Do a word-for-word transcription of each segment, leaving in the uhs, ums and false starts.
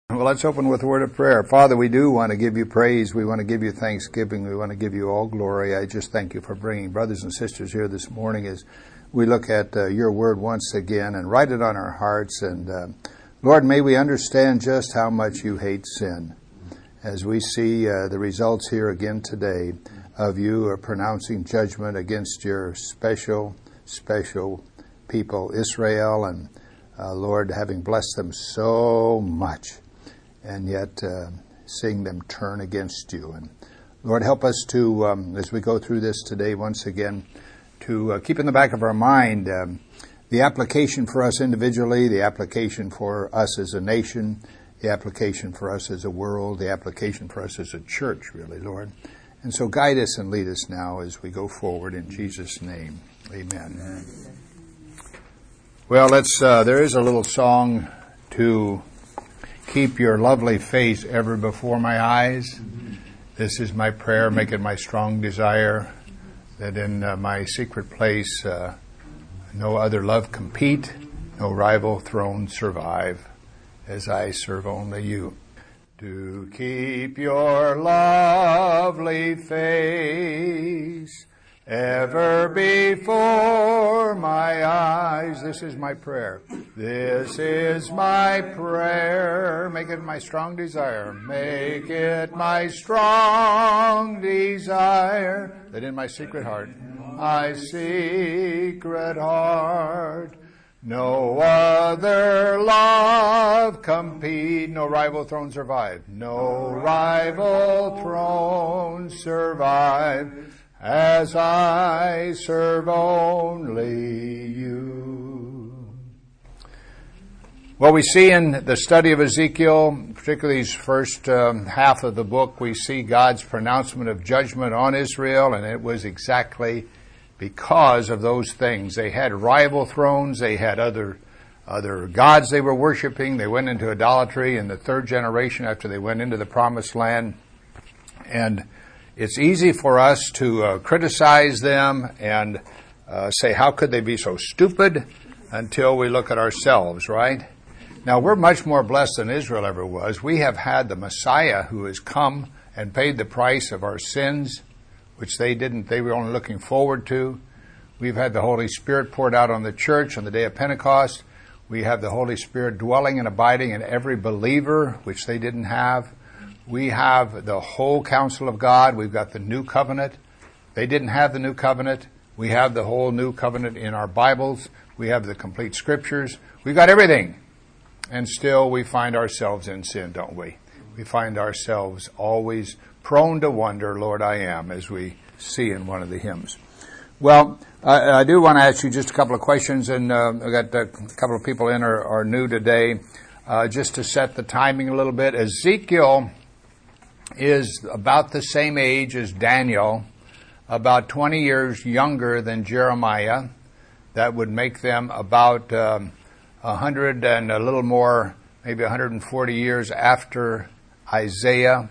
Well, let's open with a word of prayer. Father, we do want to give you praise. We want to give you thanksgiving. We want to give you all glory. I just thank you for bringing brothers and sisters here this morning as we look at uh, your word once again and write it on our hearts. And uh, Lord, may we understand just how much you hate sin as we see uh, the results here again today of you uh, pronouncing judgment against your special, special people, Israel, and uh, Lord, having blessed them so much. And yet uh, seeing them turn against you. And Lord, help us to, um, as we go through this today once again, to uh, keep in the back of our mind um, the application for us individually, the application for us as a nation, the application for us as a world, the application for us as a church, really, Lord. And so guide us and lead us now as we go forward in Jesus' name. Amen. Amen. Well, let's. Uh, there is a little song to keep your lovely face ever before my eyes. Mm-hmm. This is my prayer, make it my strong desire, that in uh, my secret place uh, no other love compete, no rival throne survive, as I serve only you. To keep your lovely face ever before my eyes. This is my prayer. This is my prayer. Make it my strong desire. Make it my strong desire. That in my secret heart, my secret heart, no other love compete, no rival throne survive. No rival throne survive. As I serve only you. Well, we see in the study of Ezekiel, particularly his first um, half of the book, we see God's pronouncement of judgment on Israel, and it was exactly because of those things. They had rival thrones, they had other other gods they were worshiping, they went into idolatry in the third generation after they went into the promised land, and it's easy for us to uh, criticize them and uh, say, how could they be so stupid, until we look at ourselves, right? Now, we're much more blessed than Israel ever was. We have had the Messiah who has come and paid the price of our sins, which they didn't, they were only looking forward to. We've had the Holy Spirit poured out on the church on the day of Pentecost. We have the Holy Spirit dwelling and abiding in every believer, which they didn't have. We have the whole counsel of God. We've got the new covenant. They didn't have the new covenant. We have the whole new covenant in our Bibles. We have the complete scriptures. We've got everything. And still we find ourselves in sin, don't we? We find ourselves always prone to wonder, Lord, I am, as we see in one of the hymns. Well, I, I do want to ask you just a couple of questions, and uh, I've got a couple of people in are, are new today, uh, just to set the timing a little bit. Ezekiel is about the same age as Daniel, about twenty years younger than Jeremiah. That would make them about um, one hundred and a little more, maybe one hundred forty years after Isaiah.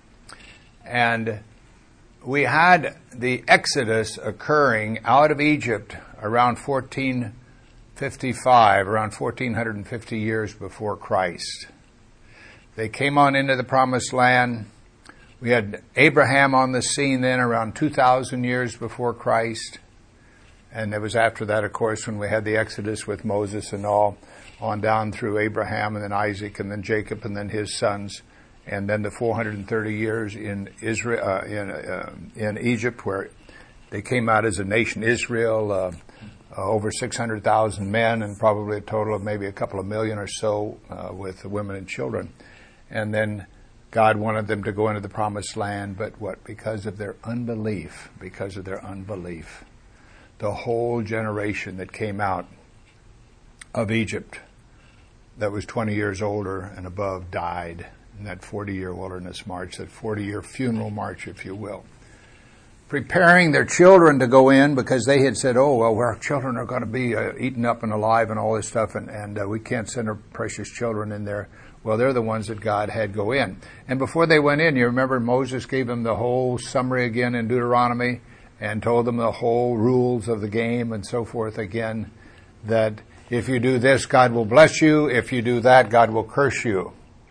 And we had the Exodus occurring out of Egypt around fourteen fifty-five, around fourteen fifty years before Christ. They came on into the Promised Land. We had Abraham on the scene then around two thousand years before Christ. And it was after that, of course, when we had the Exodus with Moses and all, on down through Abraham and then Isaac and then Jacob and then his sons. And then the four hundred thirty years in Israel, uh, in, uh, in Egypt, where they came out as a nation, Israel, uh, uh, over six hundred thousand men and probably a total of maybe a couple of million or so uh, with women and children. And then God wanted them to go into the Promised Land, but what? Because of their unbelief, because of their unbelief. The whole generation that came out of Egypt that was twenty years older and above died in that forty-year wilderness march, that forty-year funeral march, if you will. Preparing their children to go in because they had said, oh, well, our children are going to be uh, eaten up and alive and all this stuff, and, and uh, we can't send our precious children in there. Well, they're the ones that God had go in. And before they went in, you remember Moses gave them the whole summary again in Deuteronomy and told them the whole rules of the game and so forth again, that if you do this, God will bless you. If you do that, God will curse you.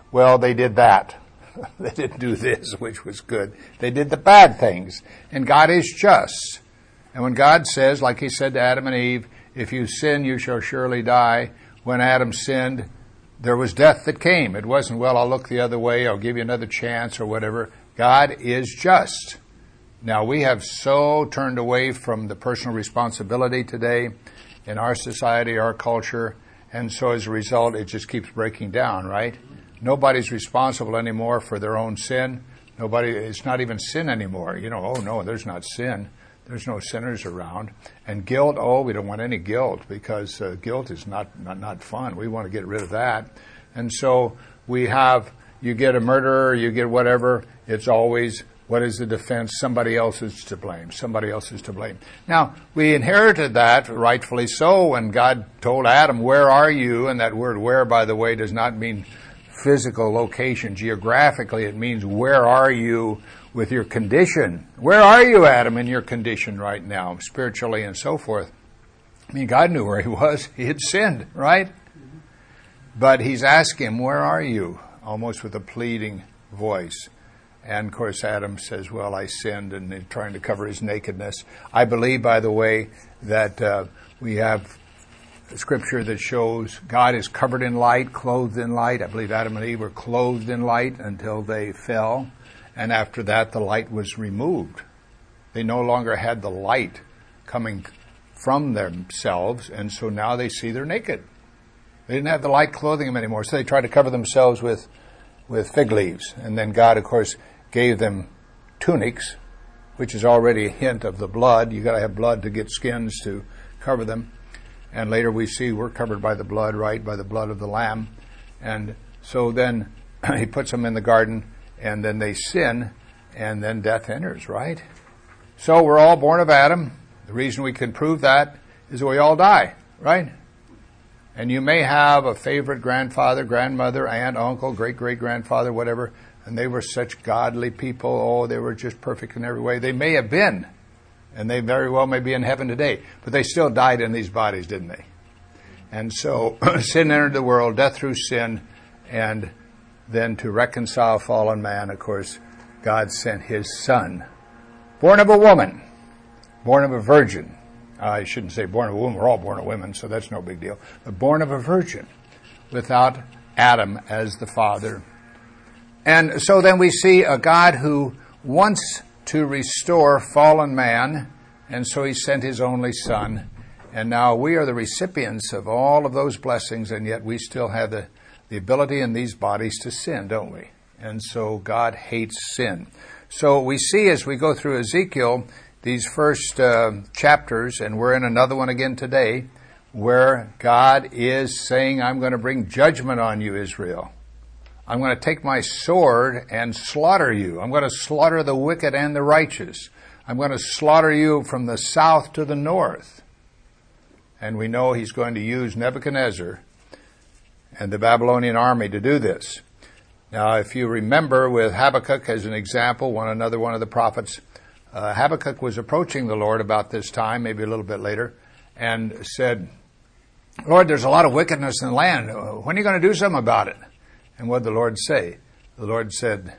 Well, they did that. They didn't do this, which was good. They did the bad things. And God is just. And when God says, like he said to Adam and Eve, if you sin, you shall surely die. When Adam sinned, there was death that came. It wasn't, well, I'll look the other way, I'll give you another chance or whatever. God is just. Now, we have so turned away from the personal responsibility today in our society, our culture, and so as a result, it just keeps breaking down, right? Nobody's responsible anymore for their own sin. Nobody, it's not even sin anymore. You know, oh no, there's not sin. There's no sinners around. And guilt, oh, we don't want any guilt because uh, guilt is not, not, not fun. We want to get rid of that. And so we have, you get a murderer, you get whatever, it's always, what is the defense? Somebody else is to blame. Somebody else is to blame. Now, we inherited that, rightfully so, when God told Adam, where are you? And that word where, by the way, does not mean physical location. Geographically, it means where are you with your condition? Where are you, Adam, in your condition right now, spiritually and so forth? I mean, God knew where he was. He had sinned, right? Mm-hmm. But he's asking him, where are you? Almost with a pleading voice. And, of course, Adam says, well, I sinned, and he's trying to cover his nakedness. I believe, by the way, that uh, we have Scripture that shows God is covered in light, clothed in light. I believe Adam and Eve were clothed in light until they fell. And after that, the light was removed. They no longer had the light coming from themselves, and so now they see they're naked. They didn't have the light clothing them anymore, so they tried to cover themselves with, with fig leaves. And then God, of course, gave them tunics, which is already a hint of the blood. You've got to have blood to get skins to cover them. And later we see we're covered by the blood, right, by the blood of the Lamb. And so then he puts them in the garden, and then they sin, and then death enters, right? So we're all born of Adam. The reason we can prove that is that we all die, right? And you may have a favorite grandfather, grandmother, aunt, uncle, great-great-grandfather, whatever, and they were such godly people. Oh, they were just perfect in every way. They may have been, and they very well may be in heaven today, but they still died in these bodies, didn't they? And so sin entered the world, death through sin, and then to reconcile fallen man, of course, God sent his Son, born of a woman, born of a virgin. I shouldn't say born of a woman, we're all born of women, so that's no big deal. But born of a virgin, without Adam as the father. And so then we see a God who wants to restore fallen man, and so he sent his only Son. And now we are the recipients of all of those blessings, and yet we still have the, the ability in these bodies to sin, don't we? And so God hates sin. So we see as we go through Ezekiel, these first uh, chapters, and we're in another one again today, where God is saying, I'm going to bring judgment on you, Israel. I'm going to take my sword and slaughter you. I'm going to slaughter the wicked and the righteous. I'm going to slaughter you from the south to the north. And we know he's going to use Nebuchadnezzar and the Babylonian army to do this. Now, if you remember with Habakkuk as an example, one another one of the prophets, uh, Habakkuk was approaching the Lord about this time, maybe a little bit later, and said, Lord, there's a lot of wickedness in the land. When are you going to do something about it? And what did the Lord say? The Lord said,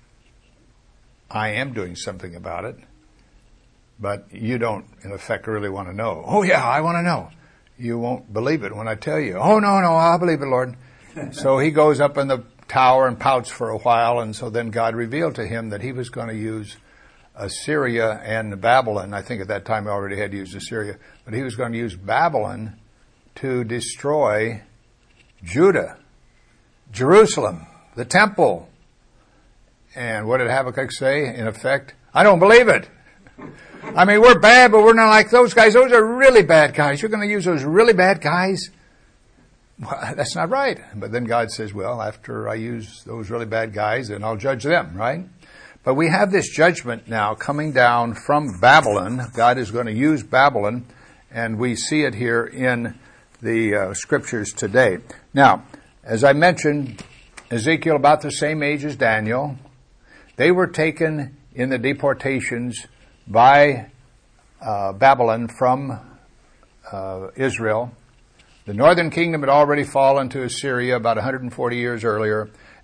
I am doing something about it, but you don't, in effect, really want to know. Oh, yeah, I want to know. You won't believe it when I tell you. Oh, no, no, I'll believe it, Lord. So he goes up in the tower and pouts for a while, and so then God revealed to him that he was going to use Assyria and Babylon. I think at that time he already had used Assyria, but he was going to use Babylon to destroy Judah, Jerusalem, the temple. And what did Habakkuk say? In effect, I don't believe it. I mean, we're bad, but we're not like those guys. Those are really bad guys. You're going to use those really bad guys? Well, that's not right. But then God says, well, after I use those really bad guys, then I'll judge them, right? But we have this judgment now coming down from Babylon. God is going to use Babylon, and we see it here in the uh, scriptures today. Now, as I mentioned, Ezekiel about the same age as Daniel. They were taken in the deportations by uh, Babylon from uh, Israel. The northern kingdom had already fallen to Assyria about one hundred forty years earlier,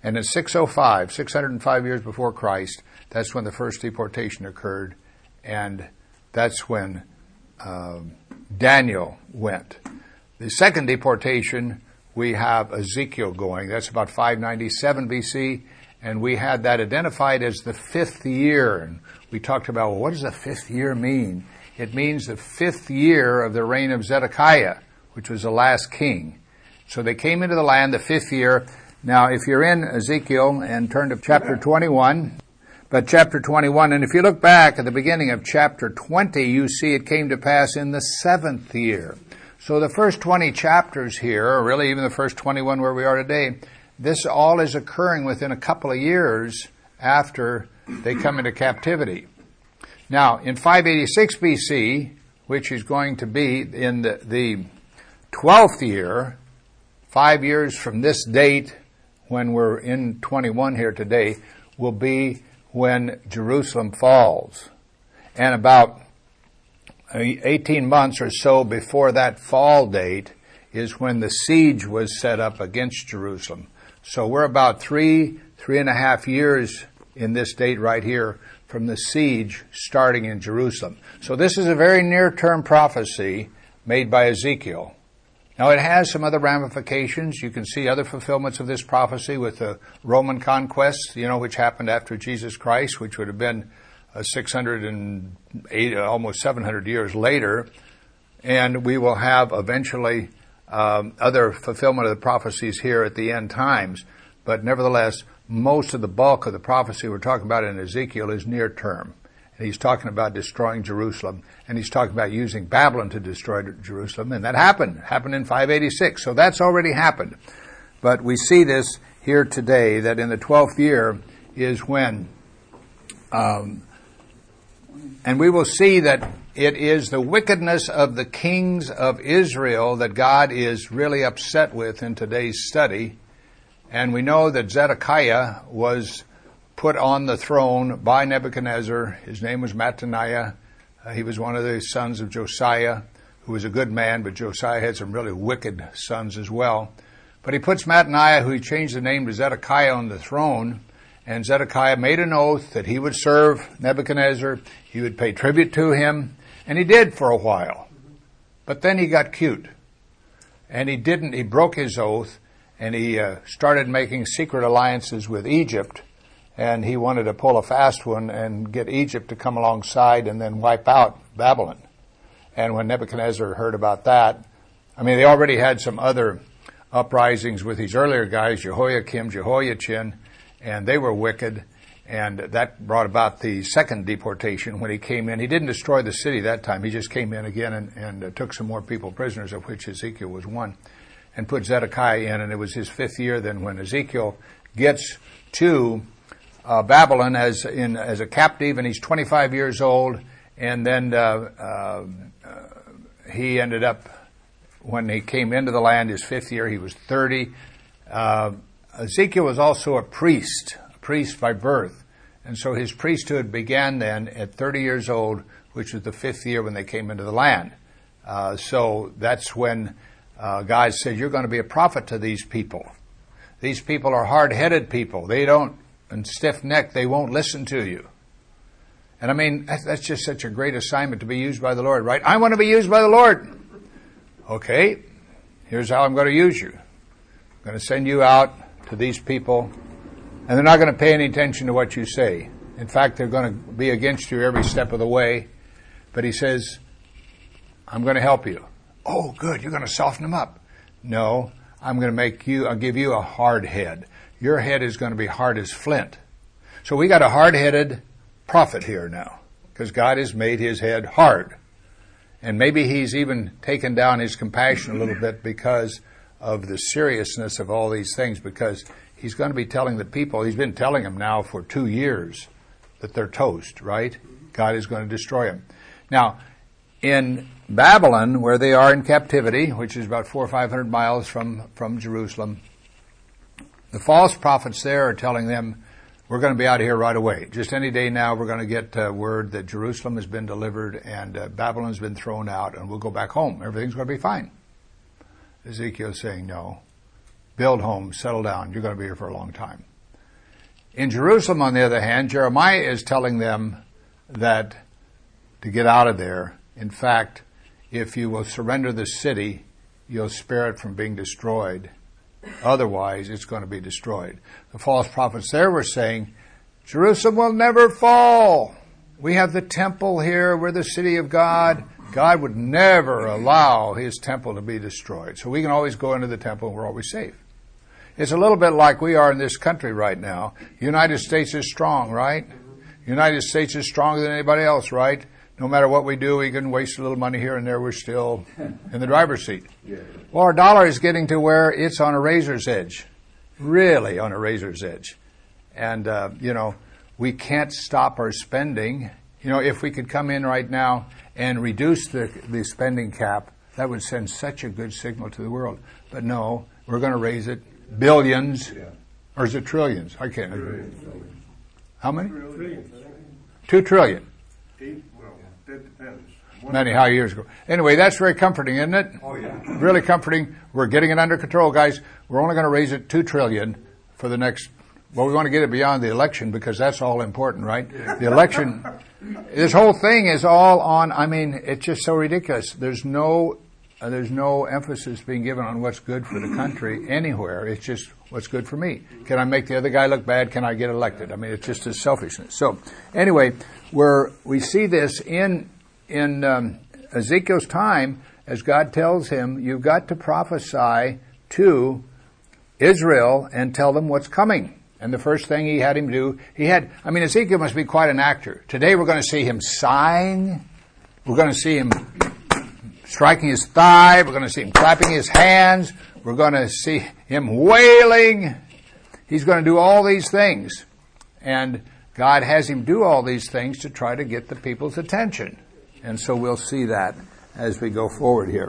And in six oh five, six hundred five years before Christ, that's when the first deportation occurred, and that's when uh, Daniel went. The second deportation, we have Ezekiel going. That's about five ninety-seven B C, and we had that identified as the fifth year. And we talked about, well, what does the fifth year mean? It means the fifth year of the reign of Zedekiah, which was the last king. So they came into the land the fifth year. Now, if you're in Ezekiel and turn to chapter twenty-one, but chapter twenty-one, and if you look back at the beginning of chapter twenty, you see it came to pass in the seventh year. So the first twenty chapters here, or really even the first twenty-one where we are today, this all is occurring within a couple of years after they come into captivity. Now, in five eighty-six B C, which is going to be in the, the twelfth year, five years from this date, when we're in twenty-one here today, will be when Jerusalem falls. And about eighteen months or so before that fall date is when the siege was set up against Jerusalem. So we're about three, three and a half years in this date right here from the siege starting in Jerusalem. So this is a very near-term prophecy made by Ezekiel. Now, it has some other ramifications. You can see other fulfillments of this prophecy with the Roman conquest, you know, which happened after Jesus Christ, which would have been uh, six hundred eight, uh, almost seven hundred years later. And we will have eventually um, other fulfillment of the prophecies here at the end times. But nevertheless, most of the bulk of the prophecy we're talking about in Ezekiel is near term. And he's talking about destroying Jerusalem. And he's talking about using Babylon to destroy Jerusalem. And that happened. Happened in five eighty-six. So that's already happened. But we see this here today, that in the twelfth year is when, um, and we will see that it is the wickedness of the kings of Israel that God is really upset with in today's study. And we know that Zedekiah was put on the throne by Nebuchadnezzar. His name was Mattaniah. Uh, he was one of the sons of Josiah, who was a good man, but Josiah had some really wicked sons as well. But he puts Mattaniah, who he changed the name to Zedekiah, on the throne, and Zedekiah made an oath that he would serve Nebuchadnezzar, he would pay tribute to him, and he did for a while. But then he got cute, and he didn't, he broke his oath, and he uh, started making secret alliances with Egypt. And he wanted to pull a fast one and get Egypt to come alongside and then wipe out Babylon. And when Nebuchadnezzar heard about that, I mean, they already had some other uprisings with these earlier guys, Jehoiakim, Jehoiachin, and they were wicked. And that brought about the second deportation when he came in. He didn't destroy the city that time. He just came in again and, and uh, took some more people prisoners, of which Ezekiel was one, and put Zedekiah in. And it was his fifth year then when Ezekiel gets to Uh, Babylon as in as a captive, and he's twenty-five years old, and then uh, uh, uh, he ended up, when he came into the land, his fifth year, he was thirty. Uh, Ezekiel was also a priest, a priest by birth, and so his priesthood began then at thirty years old, which was the fifth year when they came into the land. Uh, so that's when uh, God said, "You're going to be a prophet to these people. These people are hard-headed people. They don't." And stiff-necked, they won't listen to you. And I mean, that's just such a great assignment to be used by the Lord, right? I want to be used by the Lord. Okay, here's how I'm going to use you. I'm going to send you out to these people, and they're not going to pay any attention to what you say. In fact, they're going to be against you every step of the way. But he says, I'm going to help you. Oh, good, you're going to soften them up. No, I'm going to make you, I'll give you a hard head. Your head is going to be hard as flint. So we got a hard-headed prophet here now, because God has made his head hard. And maybe he's even taken down his compassion a little bit because of the seriousness of all these things, because he's going to be telling the people, he's been telling them now for two years that they're toast, right? God is going to destroy them. Now, in Babylon, where they are in captivity, which is about four or five hundred miles from, from Jerusalem, the false prophets there are telling them, we're going to be out of here right away. Just any day now, we're going to get uh, word that Jerusalem has been delivered and uh, Babylon's been thrown out, and we'll go back home. Everything's going to be fine. Ezekiel is saying, no, build homes, settle down. You're going to be here for a long time. In Jerusalem, on the other hand, Jeremiah is telling them that to get out of there. In fact, if you will surrender the city, you'll spare it from being destroyed. Otherwise, it's going to be destroyed. The false prophets there were saying, Jerusalem will never fall. We have the temple here. We're the city of God. God would never allow His temple to be destroyed. So we can always go into the temple and we're always safe. It's a little bit like we are in this country right now. United States is strong, right? United States is stronger than anybody else, right? No matter what we do, we can waste a little money here and there. We're still in the driver's seat. Well, our dollar is getting to where it's on a razor's edge. Really on a razor's edge. And, uh, you know, we can't stop our spending. You know, if we could come in right now and reduce the, the spending cap, that would send such a good signal to the world. But no, we're going to raise it. Billions, yeah. Or is it trillions? I can't. Trillions. How many? Trillions. Two trillion. Eight, well, that depends. One Many how years ago. Anyway, that's very comforting, isn't it? Oh yeah. Really comforting. We're getting it under control, guys. We're only going to raise it two trillion for the next. Well, we want to get it beyond the election because that's all important, right? Yeah. The election. This whole thing is all on. I mean, it's just so ridiculous. There's no. Uh, there's no emphasis being given on what's good for the country anywhere. It's just what's good for me. Can I make the other guy look bad? Can I get elected? I mean, it's just a selfishness. So, anyway, we're, we see this in in um, Ezekiel's time as God tells him, you've got to prophesy to Israel and tell them what's coming. And the first thing he had him do, he had, I mean, Ezekiel must be quite an actor. Today we're going to see him sighing. We're going to see him striking his thigh. We're going to see him clapping his hands. We're going to see him wailing. He's going to do all these things. And God has him do all these things to try to get the people's attention. And so we'll see that as we go forward here.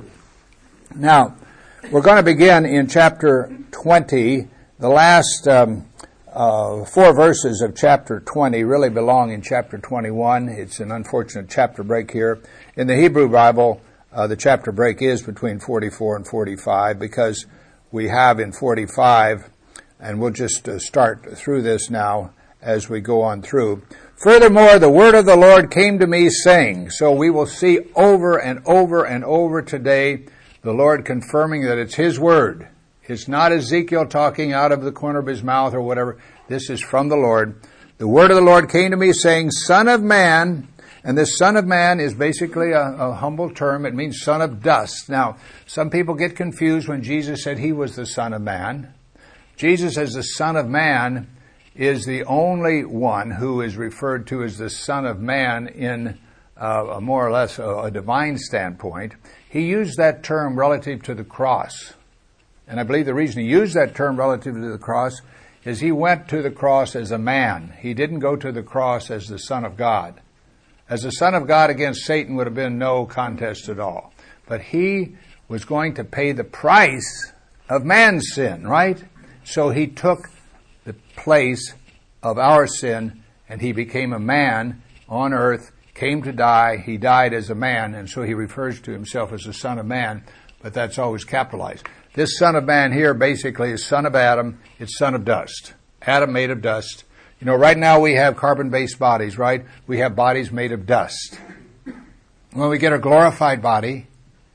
Now, we're going to begin in chapter twenty. The last um, uh, four verses of chapter twenty really belong in chapter twenty-one. It's an unfortunate chapter break here. In the Hebrew Bible, Uh, the chapter break is between forty-four and forty-five because we have in forty-five, and we'll just uh, start through this now as we go on through. Furthermore, the word of the Lord came to me saying, so we will see over and over and over today the Lord confirming that it's His word. It's not Ezekiel talking out of the corner of his mouth or whatever. This is from the Lord. The word of the Lord came to me saying, Son of man. And this son of man is basically a, a humble term. It means son of dust. Now, some people get confused when Jesus said he was the son of man. Jesus as the son of man is the only one who is referred to as the son of man in uh, a more or less a, a divine standpoint. He used that term relative to the cross. And I believe the reason he used that term relative to the cross is he went to the cross as a man. He didn't go to the cross as the Son of God. As the Son of God against Satan would have been no contest at all. But he was going to pay the price of man's sin, right? So he took the place of our sin and he became a man on earth, came to die. He died as a man, and so he refers to himself as the Son of Man, but that's always capitalized. This Son of Man here basically is son of Adam. It's son of dust. Adam made of dust. You know, right now we have carbon-based bodies, right? We have bodies made of dust. When we get a glorified body,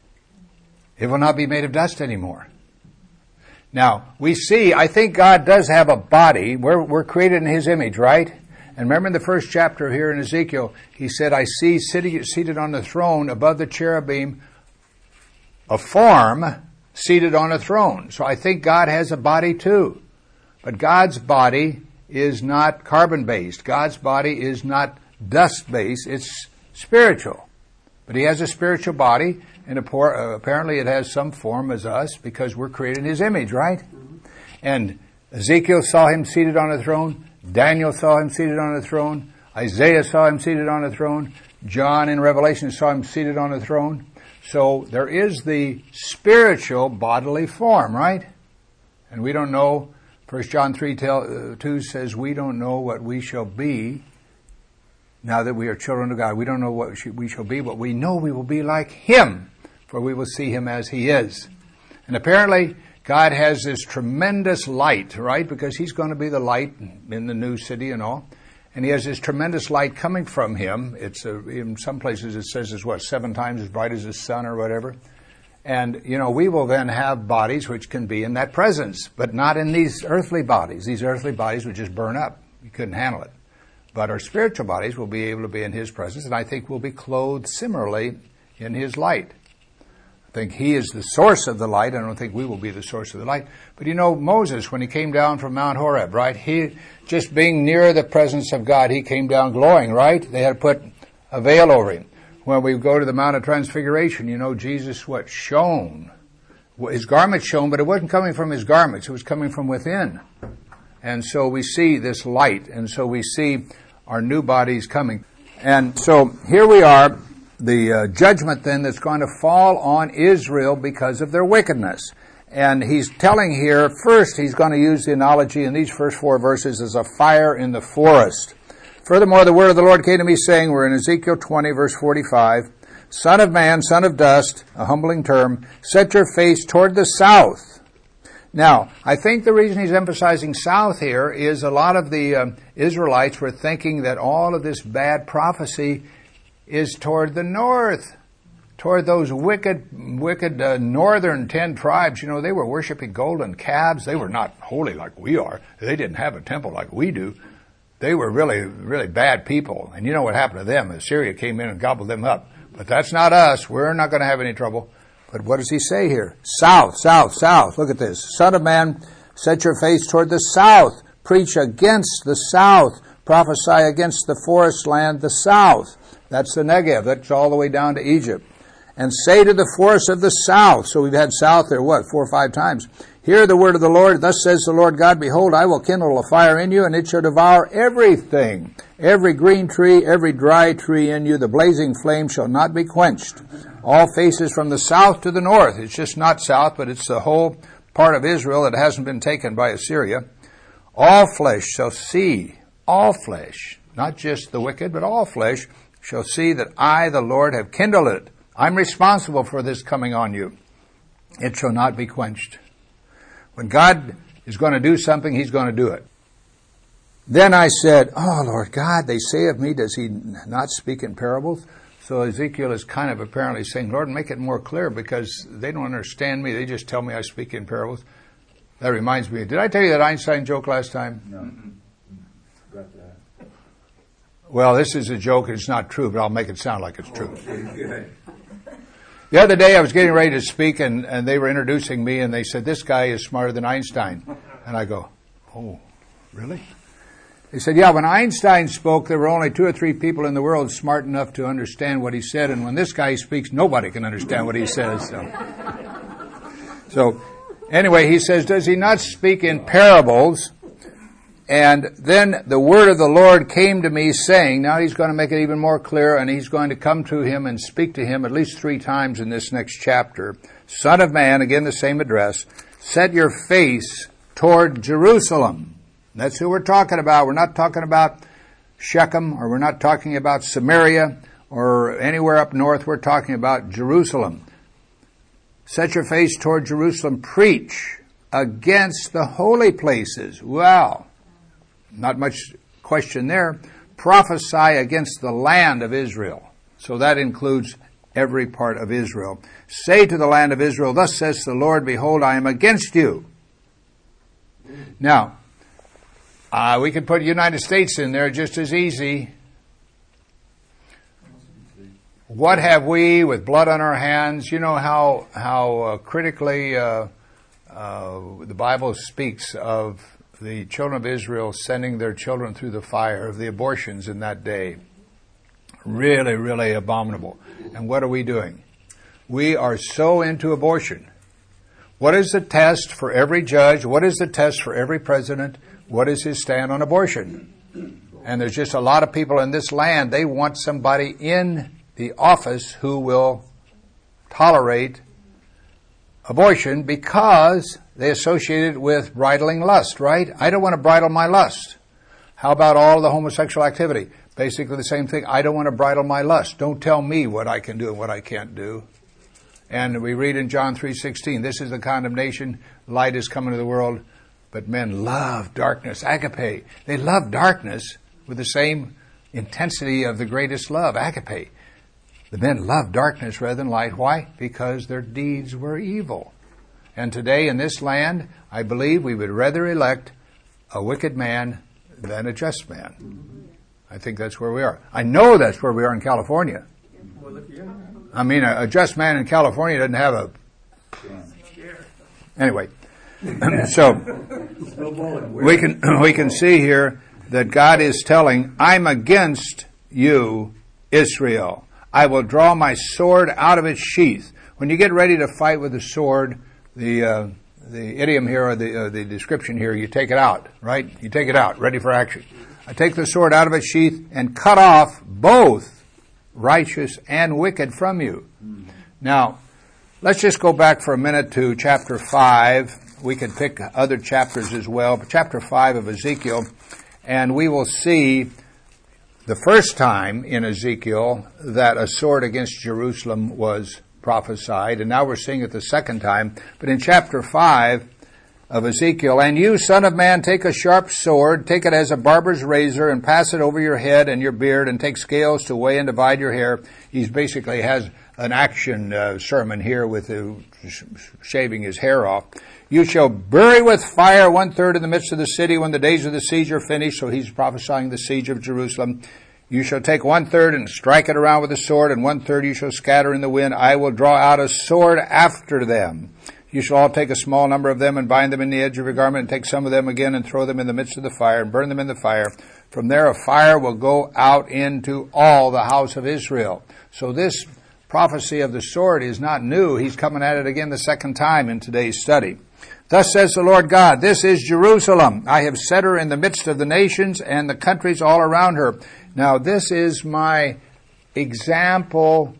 it will not be made of dust anymore. Now, we see, I think God does have a body. We're, we're created in His image, right? And remember in the first chapter here in Ezekiel, He said, I see sitting, seated on the throne above the cherubim a form seated on a throne. So I think God has a body too. But God's body is not carbon-based. God's body is not dust-based. It's spiritual. But He has a spiritual body, and apparently it has some form as us because we're created in His image, right? Mm-hmm. And Ezekiel saw Him seated on a throne. Daniel saw Him seated on a throne. Isaiah saw Him seated on a throne. John in Revelation saw Him seated on a throne. So there is the spiritual bodily form, right? And we don't know. First John three two says, we don't know what we shall be now that we are children of God. We don't know what we shall be, but we know we will be like Him, for we will see Him as He is. And apparently, God has this tremendous light, right? Because He's going to be the light in the new city and all. And He has this tremendous light coming from Him. It's a, in some places it says it's what, seven times as bright as the sun or whatever. And, you know, we will then have bodies which can be in that presence, but not in these earthly bodies. These earthly bodies would just burn up. You couldn't handle it. But our spiritual bodies will be able to be in His presence, and I think we'll be clothed similarly in His light. I think He is the source of the light. I don't think we will be the source of the light. But you know, Moses, when he came down from Mount Horeb, right, he, just being near the presence of God, he came down glowing, right? They had to put a veil over him. When we go to the Mount of Transfiguration, you know, Jesus, what, shone. His garments shone, but it wasn't coming from His garments. It was coming from within. And so we see this light, and so we see our new bodies coming. And so here we are, the uh, judgment then that's going to fall on Israel because of their wickedness. And He's telling here, first He's going to use the analogy in these first four verses as a fire in the forest. Furthermore, the word of the Lord came to me saying, we're in Ezekiel twenty, verse forty-five, Son of man, son of dust, a humbling term, set your face toward the south. Now, I think the reason He's emphasizing south here is a lot of the um, Israelites were thinking that all of this bad prophecy is toward the north, toward those wicked, wicked uh, northern ten tribes. You know, they were worshiping golden calves. They were not holy like we are. They didn't have a temple like we do. They were really, really bad people. And you know what happened to them? Assyria came in and gobbled them up. But that's not us. We're not going to have any trouble. But what does He say here? South, south, south. Look at this. Son of man, set your face toward the south. Preach against the south. Prophesy against the forest land, the south. That's the Negev. That's all the way down to Egypt. And say to the forest of the south. So we've had south there, what, four or five times. Hear the word of the Lord. Thus says the Lord God, behold, I will kindle a fire in you, and it shall devour everything. Every green tree, every dry tree in you. The blazing flame shall not be quenched. All faces from the south to the north. It's just not south, but it's the whole part of Israel that hasn't been taken by Assyria. All flesh shall see, all flesh, not just the wicked, but all flesh shall see that I, the Lord, have kindled it. I'm responsible for this coming on you. It shall not be quenched. When God is going to do something, He's going to do it. Then I said, oh, Lord God, they say of me, does He not speak in parables? So Ezekiel is kind of apparently saying, Lord, make it more clear, because they don't understand me. They just tell me I speak in parables. That reminds me, did I tell you that Einstein joke last time? No. Got that. Well, this is a joke. It's not true, but I'll make it sound like it's true. The other day I was getting ready to speak, and, and they were introducing me, and they said, this guy is smarter than Einstein. And I go, oh, really? They said, yeah, when Einstein spoke, there were only two or three people in the world smart enough to understand what he said, and when this guy speaks, nobody can understand what he says. So, so anyway, he says, does he not speak in parables? And then the word of the Lord came to me saying, now He's going to make it even more clear, and He's going to come to him and speak to him at least three times in this next chapter. Son of man, again the same address, set your face toward Jerusalem. That's who we're talking about. We're not talking about Shechem, or we're not talking about Samaria, or anywhere up north. We're talking about Jerusalem. Set your face toward Jerusalem. Preach against the holy places. Wow. Not much question there. Prophesy against the land of Israel. So that includes every part of Israel. Say to the land of Israel, thus says the Lord, behold, I am against you. Now, uh, we could put United States in there just as easy. What have we with blood on our hands? You know how, how uh, critically uh, uh, the Bible speaks of the children of Israel sending their children through the fire, of the abortions in that day. Really, really abominable. And what are we doing? We are so into abortion. What is the test for every judge? What is the test for every president? What is his stand on abortion? And there's just a lot of people in this land, they want somebody in the office who will tolerate abortion because they associate it with bridling lust, right? I don't want to bridle my lust. How about all the homosexual activity? Basically the same thing. I don't want to bridle my lust. Don't tell me what I can do and what I can't do. And we read in John three sixteen, this is the condemnation, light is come into the world, but men love darkness, agape. They love darkness with the same intensity of the greatest love, agape. The men love darkness rather than light. Why? Because their deeds were evil. And today in this land, I believe we would rather elect a wicked man than a just man. I think that's where we are. I know that's where we are in California. I mean, a, a just man in California doesn't have a... Anyway, so we can we can see here that God is telling, I'm against you, Israel. I will draw my sword out of its sheath. When you get ready to fight with a sword, the uh, the idiom here, or the uh, the description here, you take it out, right? You take it out, ready for action. I take the sword out of its sheath and cut off both righteous and wicked from you. Now, let's just go back for a minute to chapter five. We can pick other chapters as well, but chapter five of Ezekiel, and we will see the first time in Ezekiel that a sword against Jerusalem was prophesied, and now we're seeing it the second time. But in chapter five of Ezekiel, and you, son of man, take a sharp sword, take it as a barber's razor, and pass it over your head and your beard, and take scales to weigh and divide your hair. He basically has an action uh, sermon here with uh, shaving his hair off. You shall bury with fire one third in the midst of the city when the days of the siege are finished. So he's prophesying the siege of Jerusalem. You shall take one third and strike it around with a sword, and one third you shall scatter in the wind. I will draw out a sword after them. You shall all take a small number of them and bind them in the edge of your garment, and take some of them again and throw them in the midst of the fire and burn them in the fire. From there a fire will go out into all the house of Israel. So this prophecy of the sword is not new. He's coming at it again the second time in today's study. Thus says the Lord God, this is Jerusalem. I have set her in the midst of the nations and the countries all around her. Now this is my example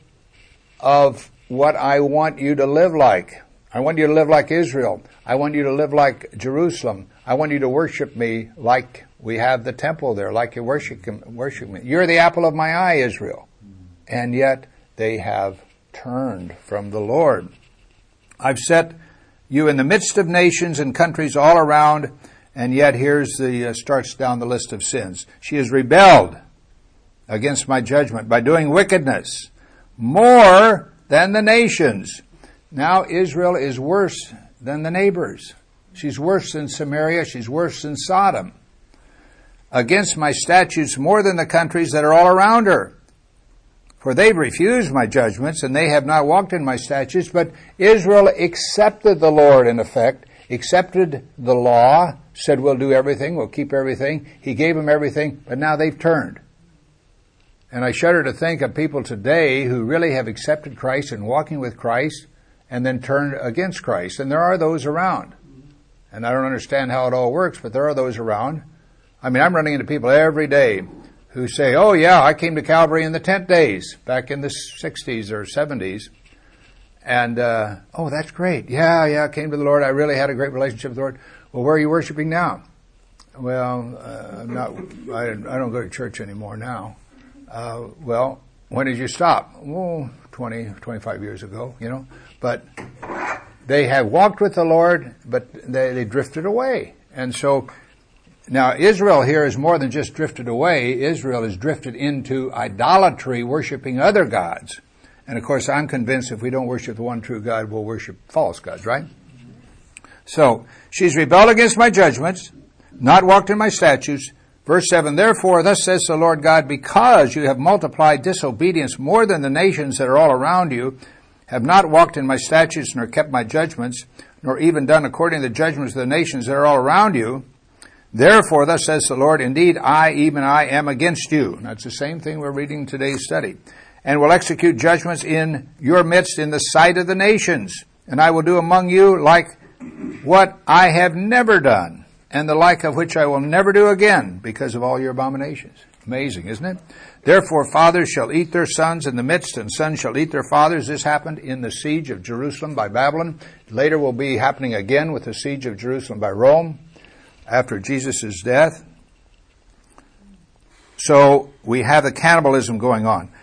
of what I want you to live like. I want you to live like Israel. I want you to live like Jerusalem. I want you to worship me like we have the temple there, like you worship, worship me. You're the apple of my eye, Israel. And yet they have turned from the Lord. I've set you in the midst of nations and countries all around, and yet here's the, uh, starts down the list of sins. She has rebelled against my judgment by doing wickedness more than the nations. Now Israel is worse than the neighbors. She's worse than Samaria. She's worse than Sodom. Against my statutes more than the countries that are all around her. For they've refused my judgments, and they have not walked in my statutes. But Israel accepted the Lord in effect, accepted the law, said we'll do everything, we'll keep everything. He gave them everything, but now they've turned. And I shudder to think of people today who really have accepted Christ and walking with Christ, and then turned against Christ. And there are those around. And I don't understand how it all works, but there are those around. I mean, I'm running into people every day who say, oh yeah, I came to Calvary in the tent days, back in the sixties or seventies. And, uh, oh, that's great. Yeah, yeah, I came to the Lord. I really had a great relationship with the Lord. Well, where are you worshiping now? Well, uh, I'm not, I, I don't go to church anymore now. Uh, well, when did you stop? Well, twenty, twenty-five years ago, you know. But they have walked with the Lord, but they, they drifted away. And so now Israel here is more than just drifted away. Israel is drifted into idolatry, worshiping other gods. And of course, I'm convinced if we don't worship the one true God, we'll worship false gods, right? So she's rebelled against my judgments, not walked in my statutes. Verse seven, therefore, thus says the Lord God, because you have multiplied disobedience more than the nations that are all around you, have not walked in my statutes, nor kept my judgments, nor even done according to the judgments of the nations that are all around you. Therefore, thus says the Lord, indeed, I, even I, am against you. That's the same thing we're reading in today's study. And will execute judgments in your midst in the sight of the nations. And I will do among you like what I have never done, and the like of which I will never do again, because of all your abominations. Amazing, isn't it? Therefore, fathers shall eat their sons in the midst, and sons shall eat their fathers. This happened in the siege of Jerusalem by Babylon. Later will be happening again with the siege of Jerusalem by Rome after Jesus' death. So we have the cannibalism going on.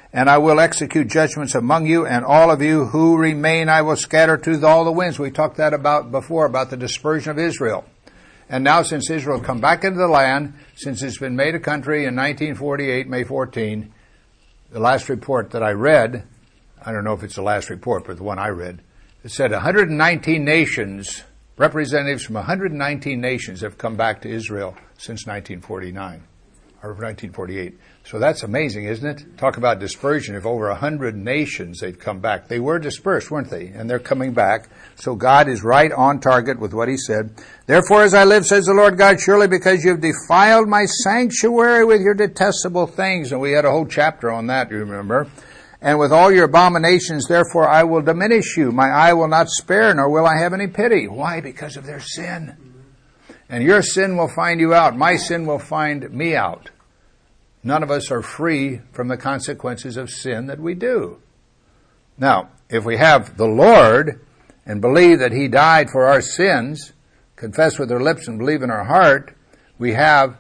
And I will execute judgments among you, and all of you who remain I will scatter to all the winds. We talked that about before, about the dispersion of Israel. And now since Israel come back into the land, since it's been made a country in nineteen forty-eight, May fourteenth, the last report that I read, I don't know if it's the last report, but the one I read, it said one hundred nineteen nations, representatives from one hundred nineteen nations have come back to Israel since nineteen forty-nine, or nineteen forty-eight. So that's amazing, isn't it? Talk about dispersion. If over one hundred nations they've come back. They were dispersed, weren't they? And they're coming back. So God is right on target with what He said. Therefore, as I live, says the Lord God, surely because you have defiled my sanctuary with your detestable things. And we had a whole chapter on that, you remember. And with all your abominations, therefore I will diminish you. My eye will not spare, nor will I have any pity. Why? Because of their sin. And your sin will find you out. My sin will find me out. None of us are free from the consequences of sin that we do. Now, if we have the Lord and believe that He died for our sins, confess with our lips and believe in our heart, we have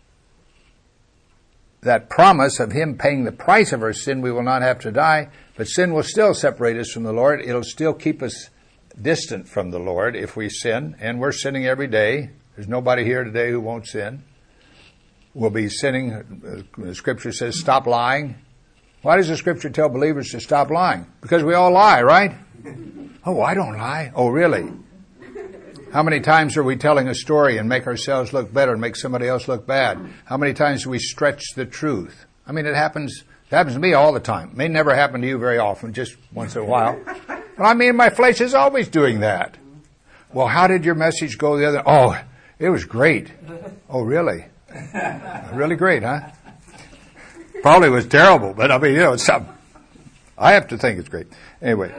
that promise of Him paying the price of our sin. We will not have to die, but sin will still separate us from the Lord. It'll still keep us distant from the Lord if we sin, and we're sinning every day. There's nobody here today who won't sin. We'll be sinning. The Scripture says, stop lying. Why does the Scripture tell believers to stop lying? Because we all lie, right? Oh, I don't lie. Oh, really? How many times are we telling a story and make ourselves look better and make somebody else look bad? How many times do we stretch the truth? I mean, it happens, it happens to me all the time. It may never happen to you very often, just once in a while. But I mean, my flesh is always doing that. Well, how did your message go the other? Oh, it was great. Oh, really? Really great, huh? Probably was terrible, but I mean, you know, it's something. I have to think it's great. Anyway.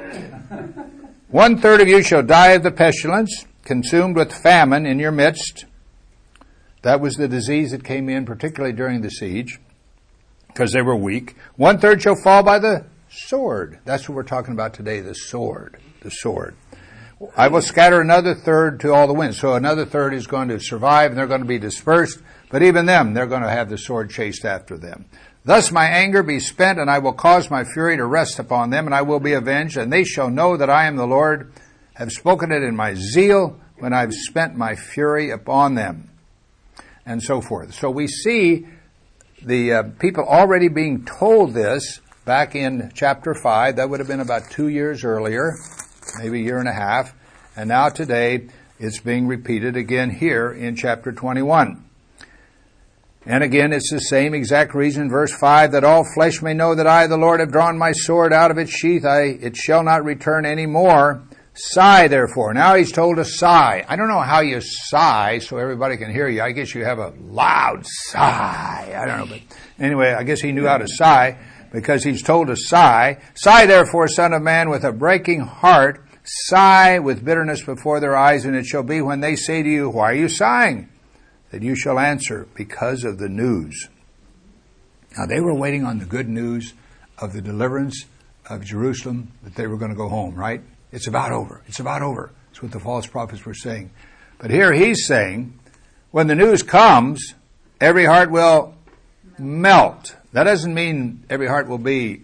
One third of you shall die of the pestilence, consumed with famine in your midst. That was the disease that came in, particularly during the siege, because they were weak. One third shall fall by the sword. That's what we're talking about today, the sword. The sword. I will scatter another third to all the winds. So another third is going to survive, and they're going to be dispersed. But even them, they're going to have the sword chased after them. Thus my anger be spent, and I will cause my fury to rest upon them, and I will be avenged, and they shall know that I am the Lord, have spoken it in my zeal, when I've spent my fury upon them. And so forth. So we see the uh, people already being told this back in chapter five. That would have been about two years earlier, maybe a year and a half. And now today, it's being repeated again here in chapter twenty-one. And again, it's the same exact reason, verse five, that all flesh may know that I, the Lord, have drawn my sword out of its sheath. I, it shall not return any more. Sigh, therefore. Now he's told to sigh. I don't know how you sigh so everybody can hear you. I guess you have a loud sigh. I don't know. But anyway, I guess he knew how to sigh because he's told to sigh. Sigh, therefore, Son of Man, with a breaking heart. Sigh with bitterness before their eyes, and it shall be when they say to you, why are you sighing? That you shall answer, because of the news. Now they were waiting on the good news of the deliverance of Jerusalem, that they were going to go home, right? It's about over. It's about over. That's what the false prophets were saying. But here he's saying, when the news comes, every heart will melt. That doesn't mean every heart will be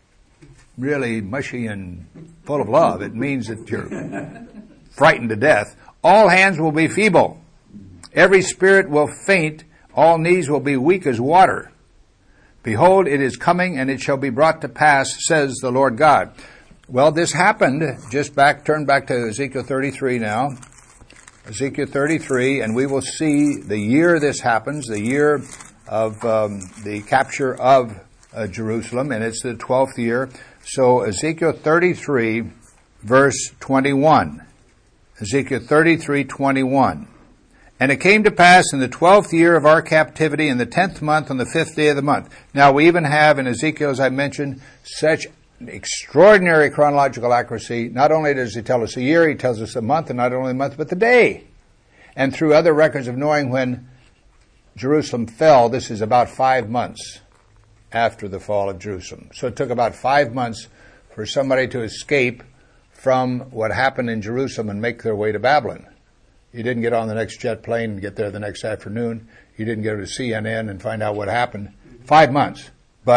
really mushy and full of love. It means that you're frightened to death. All hands will be feeble. Every spirit will faint. All knees will be weak as water. Behold, it is coming, and it shall be brought to pass, says the Lord God. Well, this happened just back, turn back to Ezekiel thirty-three now. Ezekiel thirty-three, and we will see the year this happens, the year of um, the capture of uh, Jerusalem, and it's the twelfth year. So Ezekiel thirty-three, verse twenty-one. Ezekiel thirty-three, twenty-one. And it came to pass in the twelfth year of our captivity, in the tenth month, on the fifth day of the month. Now we even have in Ezekiel, as I mentioned, such extraordinary chronological accuracy. Not only does he tell us a year, he tells us a month, and not only a month, but the day. And through other records of knowing when Jerusalem fell, this is about five months after the fall of Jerusalem. So it took about five months for somebody to escape from what happened in Jerusalem and make their way to Babylon. You didn't get on the next jet plane and get there the next afternoon. You didn't go to C N N and find out what happened. Five months. But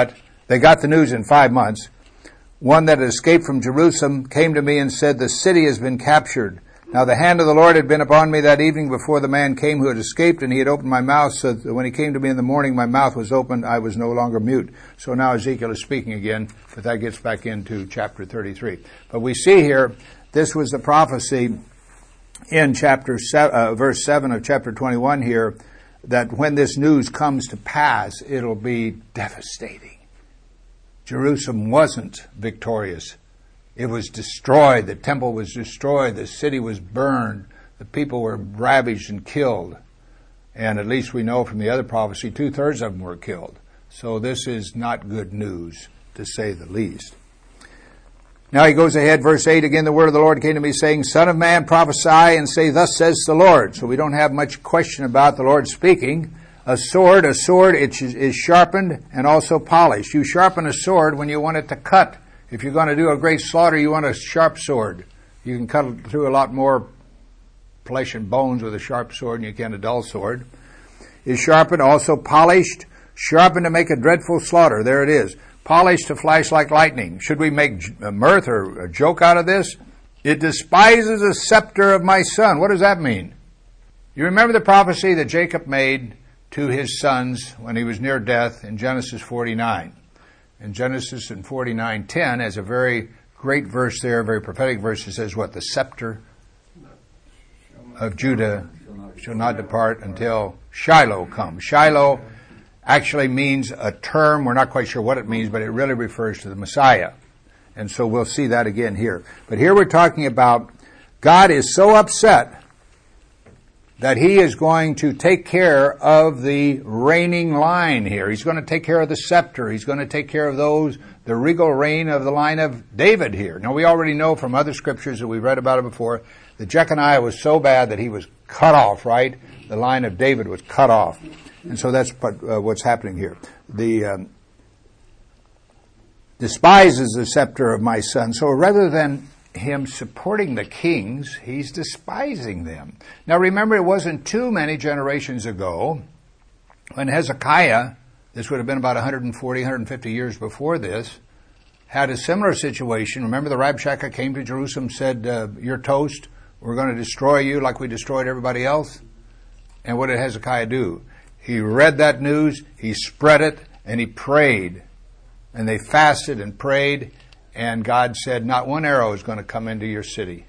They got the news in five months. One that had escaped from Jerusalem came to me and said, the city has been captured. Now the hand of the Lord had been upon me that evening before the man came who had escaped, and he had opened my mouth, so that when he came to me in the morning, my mouth was opened, I was no longer mute. So now Ezekiel is speaking again, but that gets back into chapter thirty-three. But we see here, this was the prophecy in chapter seven, uh, verse seven of chapter twenty-one here, that when this news comes to pass, it'll be devastating. Jerusalem wasn't victorious. It was destroyed. The temple was destroyed. The city was burned. The people were ravaged and killed. And at least we know from the other prophecy, two-thirds of them were killed. So this is not good news, to say the least. Now he goes ahead, verse eight, again, the word of the Lord came to me, saying, Son of man, prophesy and say, thus says the Lord. So we don't have much question about the Lord speaking. A sword, a sword, it is sharpened and also polished. You sharpen a sword when you want it to cut. If you're going to do a great slaughter, you want a sharp sword. You can cut through a lot more flesh and bones with a sharp sword than you can a dull sword. Is sharpened, also polished, sharpened to make a dreadful slaughter. There it is. Polished to flash like lightning. Should we make mirth or a joke out of this? It despises the scepter of my son. What does that mean? You remember the prophecy that Jacob made to his sons when he was near death in Genesis forty-nine. In Genesis in forty-nine ten, as a very great verse there, a very prophetic verse, it says what? The scepter of Judah shall not depart until Shiloh comes. Shiloh actually means a term. We're not quite sure what it means, but it really refers to the Messiah. And so we'll see that again here. But here we're talking about God is so upset that he is going to take care of the reigning line here. He's going to take care of the scepter. He's going to take care of those, the regal reign of the line of David here. Now, we already know from other scriptures that we've read about it before that Jeconiah was so bad that he was cut off, right? The line of David was cut off. And so that's what, uh, what's happening here. The um, despises the scepter of my son. So rather than him supporting the kings, he's despising them. Now remember, it wasn't too many generations ago when Hezekiah, this would have been about one hundred forty, one hundred fifty years before this, had a similar situation. Remember, the Rabshakeh came to Jerusalem, said, uh, you're toast, we're going to destroy you like we destroyed everybody else. And what did Hezekiah do? He read that news, he spread it, and he prayed. And they fasted and prayed, and God said, not one arrow is going to come into your city.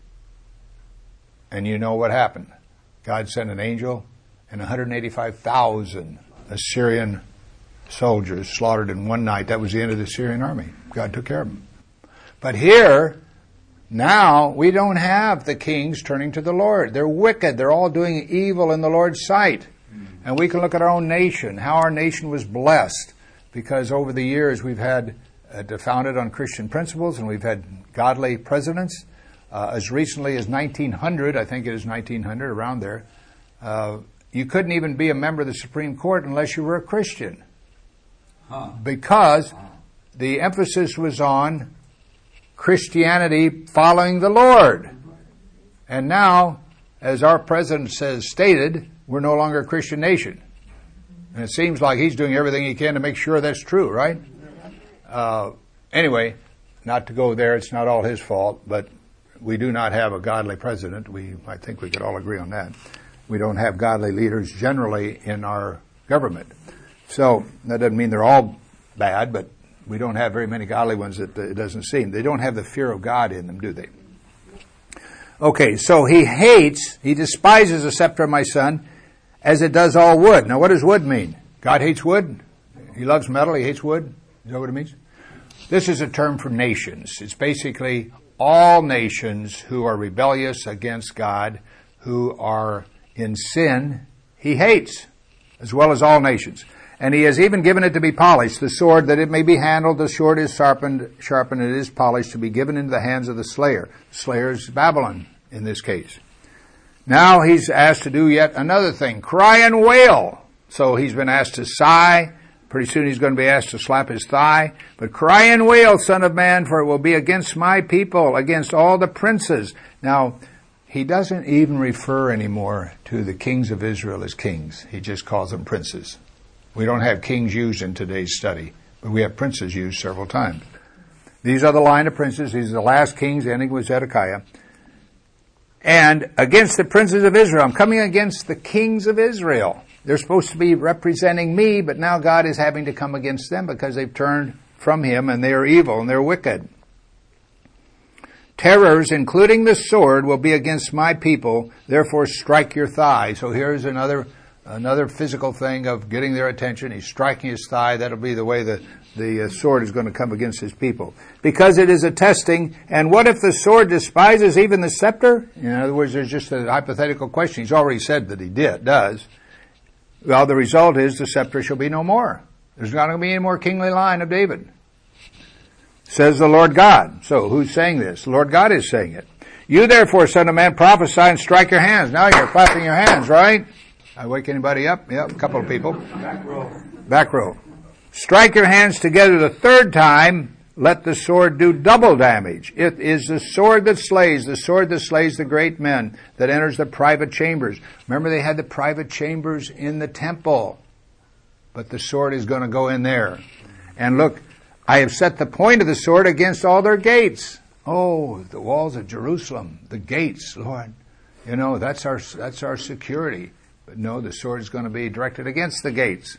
And you know what happened. God sent an angel, and one hundred eighty-five thousand Assyrian soldiers slaughtered in one night. That was the end of the Assyrian army. God took care of them. But here, now, we don't have the kings turning to the Lord. They're wicked. They're all doing evil in the Lord's sight. And we can look at our own nation, how our nation was blessed. Because over the years we've had uh, founded on Christian principles, and we've had godly presidents. Uh, as recently as nineteen hundred, I think it is nineteen hundred, around there, uh, you couldn't even be a member of the Supreme Court unless you were a Christian. Huh. Because the emphasis was on Christianity following the Lord. And now, as our president says, stated, we're no longer a Christian nation. And it seems like he's doing everything he can to make sure that's true, right? Uh, anyway, not to go there, it's not all his fault, but we do not have a godly president. We, I think we could all agree on that. We don't have godly leaders generally in our government. So that doesn't mean they're all bad, but we don't have very many godly ones, that it doesn't seem. They don't have the fear of God in them, do they? Okay, so he hates, he despises the scepter of my son, as it does all wood. Now, what does wood mean? God hates wood? He loves metal, he hates wood? Is that what it means? This is a term for nations. It's basically all nations who are rebellious against God, who are in sin, he hates, as well as all nations. And he has even given it to be polished, the sword, that it may be handled. The sword is sharpened, sharpened, and it is polished, to be given into the hands of the slayer. The slayer is Babylon, in this case. Now he's asked to do yet another thing, cry and wail. So he's been asked to sigh. Pretty soon he's going to be asked to slap his thigh. But cry and wail, son of man, for it will be against my people, against all the princes. Now, he doesn't even refer anymore to the kings of Israel as kings. He just calls them princes. We don't have kings used in today's study. But we have princes used several times. These are the line of princes. These are the last kings, ending with Zedekiah. And against the princes of Israel. I'm coming against the kings of Israel. They're supposed to be representing me, but now God is having to come against them because they've turned from Him and they are evil and they're wicked. Terrors, including the sword, will be against my people. Therefore, strike your thigh. So here's another another physical thing of getting their attention. He's striking his thigh. That'll be the way the the uh, sword is going to come against his people. Because it is a testing. And what if the sword despises even the scepter? In other words, there's just a hypothetical question. He's already said that he did, does. Well, the result is the scepter shall be no more. There's not going to be any more kingly line of David. Says the Lord God. So who's saying this? The Lord God is saying it. You therefore, son of man, prophesy and strike your hands. Now you're clapping your hands, right? I wake anybody up? Yep, a couple of people. Back row. Back row. Strike your hands together the third time. Let the sword do double damage. It is the sword that slays, the sword that slays the great men, that enters the private chambers. Remember, they had the private chambers in the temple. But the sword is going to go in there. And look, I have set the point of the sword against all their gates. Oh, the walls of Jerusalem, the gates, Lord. You know, that's our that's our security. But no, the sword is going to be directed against the gates.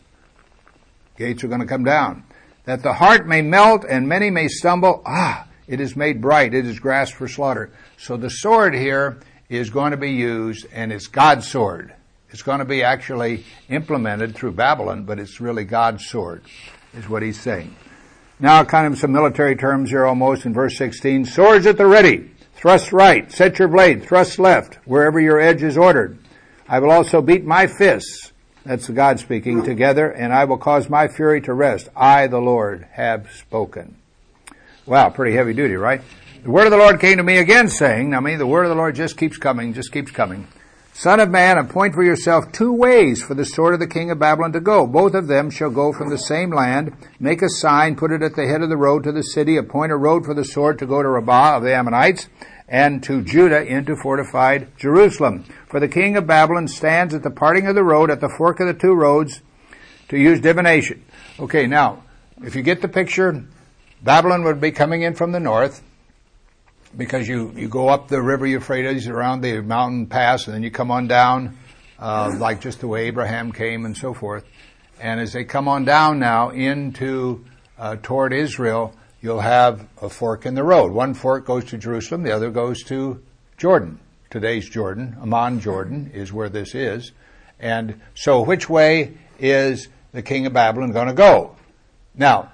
Gates are going to come down. That the heart may melt and many may stumble. Ah, it is made bright. It is grasped for slaughter. So the sword here is going to be used, and it's God's sword. It's going to be actually implemented through Babylon, but it's really God's sword, is what he's saying. Now, kind of some military terms here almost in verse sixteen. Swords at the ready. Thrust right. Set your blade. Thrust left. Wherever your edge is ordered. I will also beat my fists. That's God speaking together. And I will cause my fury to rest. I, the Lord, have spoken. Wow, pretty heavy duty, right? The word of the Lord came to me again saying, I mean, the word of the Lord just keeps coming, just keeps coming. Son of man, appoint for yourself two ways for the sword of the king of Babylon to go. Both of them shall go from the same land. Make a sign, put it at the head of the road to the city. Appoint a road for the sword to go to Rabbah of the Ammonites and to Judah into fortified Jerusalem. For the king of Babylon stands at the parting of the road, at the fork of the two roads, to use divination. Okay, now, if you get the picture, Babylon would be coming in from the north, because you, you go up the river Euphrates around the mountain pass, and then you come on down, uh, like just the way Abraham came and so forth. And as they come on down now into, uh, toward Israel, you'll have a fork in the road. One fork goes to Jerusalem, the other goes to Jordan. Today's Jordan, Amman, Jordan, is where this is. And so which way is the king of Babylon going to go? Now,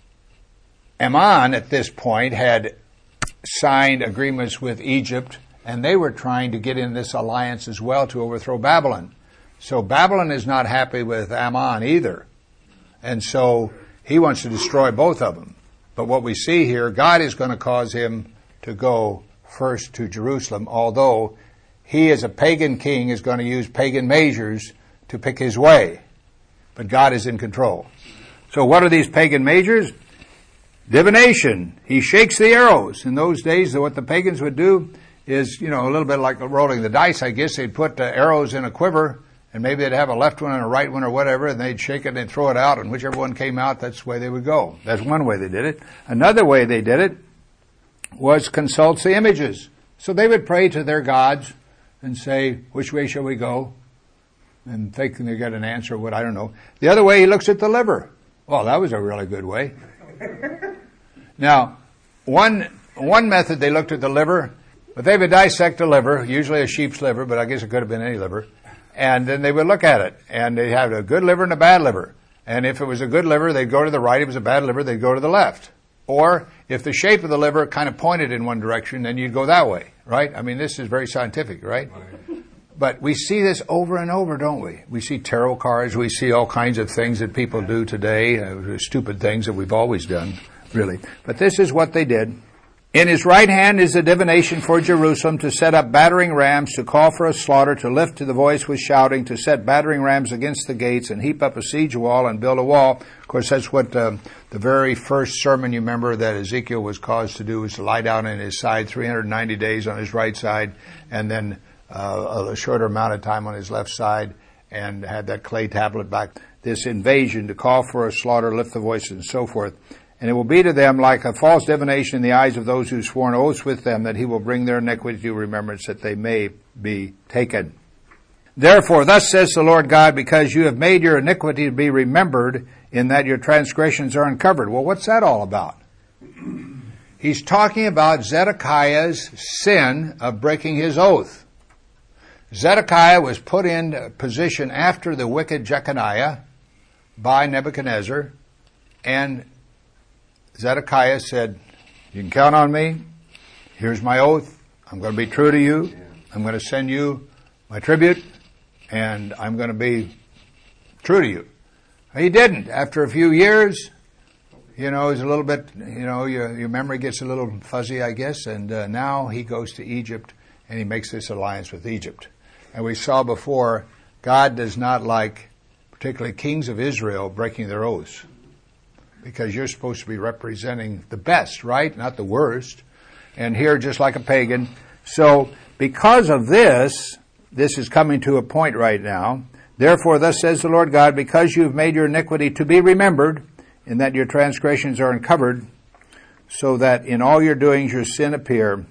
Ammon at this point had signed agreements with Egypt, and they were trying to get in this alliance as well to overthrow Babylon. So Babylon is not happy with Ammon either. And so he wants to destroy both of them. But what we see here, God is going to cause him to go first to Jerusalem, although he as a pagan king is going to use pagan measures to pick his way. But God is in control. So what are these pagan measures? Divination. He shakes the arrows. In those days, what the pagans would do is, you know, a little bit like rolling the dice, I guess. They'd put the arrows in a quiver, and maybe they'd have a left one and a right one or whatever, and they'd shake it and they'd throw it out, and whichever one came out, that's the way they would go. That's one way they did it. Another way they did it was consult the images. So they would pray to their gods and say, which way shall we go? And thinking they got an answer, what, I don't know. The other way, he looks at the liver. Well, that was a really good way. Now, one one method, they looked at the liver, but they would dissect the liver, usually a sheep's liver, but I guess it could have been any liver, and then they would look at it, and they had a good liver and a bad liver. And if it was a good liver, they'd go to the right. If it was a bad liver, they'd go to the left. Or if the shape of the liver kind of pointed in one direction, then you'd go that way, right? I mean, this is very scientific, right? But we see this over and over, don't we? We see tarot cards. We see all kinds of things that people do today, uh, stupid things that we've always done, really. But this is what they did. In his right hand is a divination for Jerusalem, to set up battering rams, to call for a slaughter, to lift to the voice with shouting, to set battering rams against the gates, and heap up a siege wall and build a wall. Of course, that's what uh, the very first sermon, you remember, that Ezekiel was caused to do, was to lie down on his side three hundred ninety days on his right side, and then uh, a shorter amount of time on his left side, and had that clay tablet back. This invasion to call for a slaughter, lift the voice, and so forth. And it will be to them like a false divination in the eyes of those who swore an oath with them, that he will bring their iniquity to remembrance, that they may be taken. Therefore, thus says the Lord God, because you have made your iniquity to be remembered, in that your transgressions are uncovered. Well, what's that all about? He's talking about Zedekiah's sin of breaking his oath. Zedekiah was put in position after the wicked Jeconiah by Nebuchadnezzar, and Zedekiah said, you can count on me. Here's my oath. I'm going to be true to you. I'm going to send you my tribute, and I'm going to be true to you. He didn't. After a few years, you know, he's a little bit, you know, your, your memory gets a little fuzzy, I guess, and uh, now he goes to Egypt, and he makes this alliance with Egypt. And we saw before, God does not like, particularly kings of Israel, breaking their oaths. Because you're supposed to be representing the best, right? Not the worst. And here, just like a pagan. So, because of this, this is coming to a point right now. Therefore, thus says the Lord God, because you have made your iniquity to be remembered, in that your transgressions are uncovered, so that in all your doings your sin appear,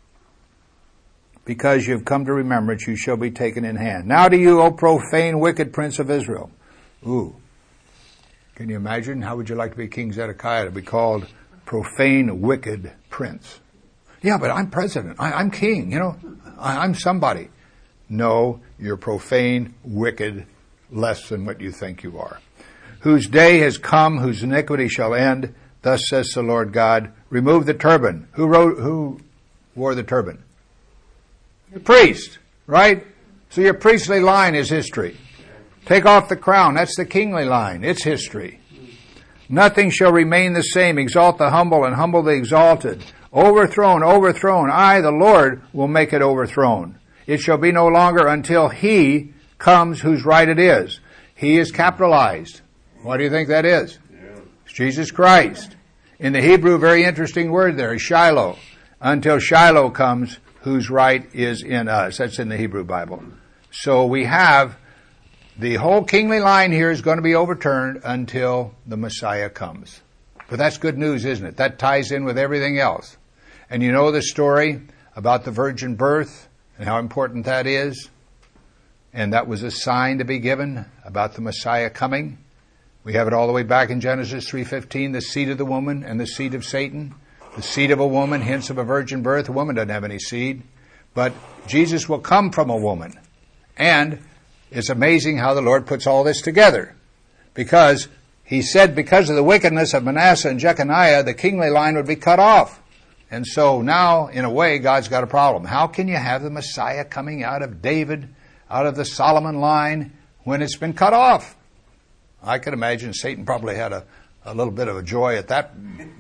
because you have come to remembrance, you shall be taken in hand. Now to you, O profane, wicked prince of Israel. Ooh. Can you imagine? How would you like to be King Zedekiah, to be called profane, wicked prince? Yeah, but I'm president. I, I'm king, you know. I, I'm somebody. No, you're profane, wicked, less than what you think you are. Whose day has come, whose iniquity shall end. Thus says the Lord God, remove the turban. Who wrote, who wore the turban? The priest, right? So your priestly line is history. Take off the crown. That's the kingly line. It's history. Nothing shall remain the same. Exalt the humble and humble the exalted. Overthrown, overthrown. I, the Lord, will make it overthrown. It shall be no longer until he comes whose right it is. He is capitalized. What do you think that is? It's Jesus Christ. In the Hebrew, very interesting word there is Shiloh. Until Shiloh comes, whose right is in us. That's in the Hebrew Bible. So we have the whole kingly line here is going to be overturned until the Messiah comes. But that's good news, isn't it? That ties in with everything else. And you know the story about the virgin birth and how important that is. And that was a sign to be given about the Messiah coming. We have it all the way back in Genesis three fifteen, the seed of the woman and the seed of Satan. The seed of a woman, hints of a virgin birth. A woman doesn't have any seed. But Jesus will come from a woman. And it's amazing how the Lord puts all this together. Because he said because of the wickedness of Manasseh and Jeconiah, the kingly line would be cut off. And so now, in a way, God's got a problem. How can you have the Messiah coming out of David, out of the Solomon line, when it's been cut off? I could imagine Satan probably had a, a little bit of a joy at that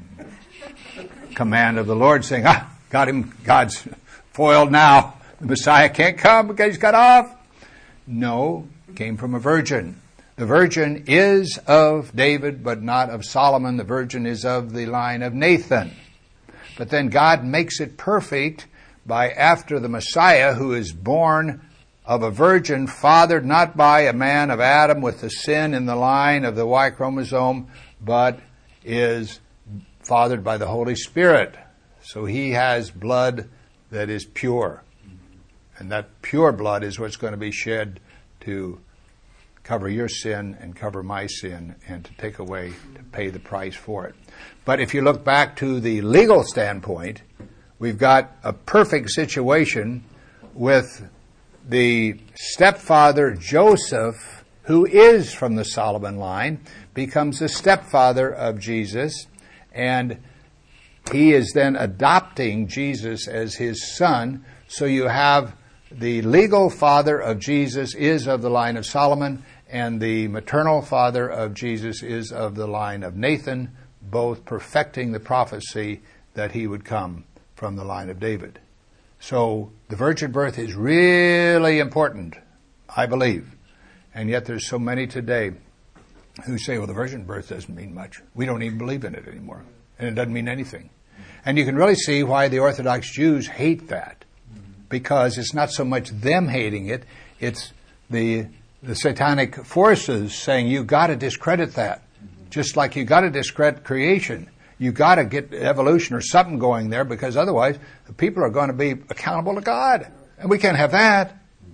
command of the Lord, saying, ah, got him, God's foiled now. The Messiah can't come because he's cut off. No, came from a virgin. The virgin is of David, but not of Solomon. The virgin is of the line of Nathan. But then God makes it perfect by after the Messiah, who is born of a virgin, fathered not by a man of Adam with the sin in the line of the Y chromosome, but is fathered by the Holy Spirit. So he has blood that is pure. And that pure blood is what's going to be shed to cover your sin and cover my sin and to take away, to pay the price for it. But if you look back to the legal standpoint, we've got a perfect situation with the stepfather Joseph, who is from the Solomon line, becomes the stepfather of Jesus, and he is then adopting Jesus as his son. So you have the legal father of Jesus is of the line of Solomon, and the maternal father of Jesus is of the line of Nathan, both perfecting the prophecy that he would come from the line of David. So the virgin birth is really important, I believe. And yet there's so many today who say, well, the virgin birth doesn't mean much. We don't even believe in it anymore. And it doesn't mean anything. And you can really see why the Orthodox Jews hate that. Because it's not so much them hating it, it's the the satanic forces saying, you got to discredit that. Just like you got to discredit creation. You got to get evolution or something going there, because otherwise the people are going to be accountable to God. And we can't have that.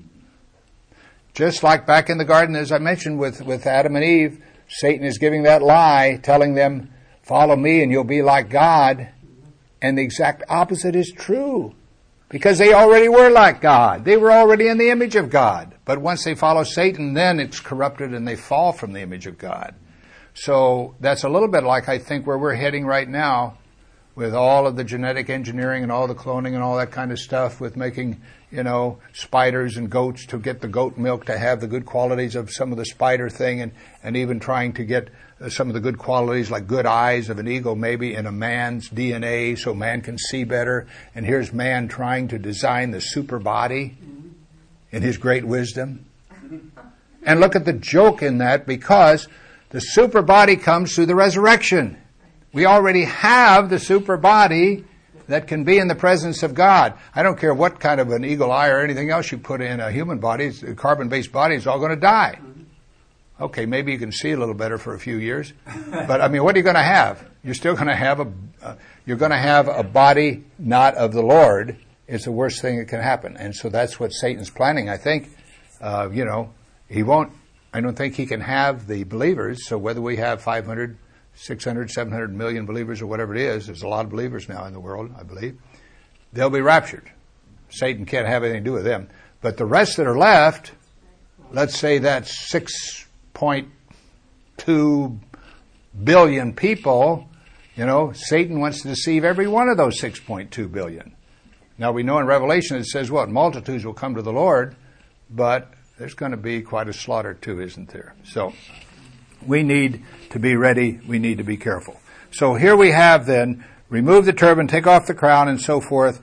Just like back in the garden, as I mentioned, with, with Adam and Eve, Satan is giving that lie, telling them, follow me and you'll be like God. And the exact opposite is true. Because they already were like God. They were already in the image of God. But once they follow Satan, then it's corrupted and they fall from the image of God. So that's a little bit like, I think, where we're heading right now with all of the genetic engineering and all the cloning and all that kind of stuff, with making, you know, spiders and goats to get the goat milk to have the good qualities of some of the spider thing, and, and even trying to get uh, some of the good qualities like good eyes of an eagle maybe in a man's D N A so man can see better. And here's man trying to design the super body in his great wisdom. And look at the joke in that, because the super body comes through the resurrection. We already have the super body that can be in the presence of God. I don't care what kind of an eagle eye or anything else you put in a human body, a carbon-based body is all going to die. Okay, maybe you can see a little better for a few years. But I mean, what are you going to have? You're still going to have a, uh, you're going to have a body not of the Lord. It's the worst thing that can happen. And so that's what Satan's planning, I think. Uh, you know, he won't, I don't think he can have the believers. So whether we have five hundred, six hundred, seven hundred million believers or whatever it is, there's a lot of believers now in the world, I believe. They'll be raptured. Satan can't have anything to do with them. But the rest that are left, let's say that's six point two billion people, you know, Satan wants to deceive every one of those six point two billion. Now we know in Revelation it says what? Multitudes will come to the Lord, but there's going to be quite a slaughter too, isn't there? So we need to be ready. We need to be careful. So here we have then, remove the turban, take off the crown, and so forth.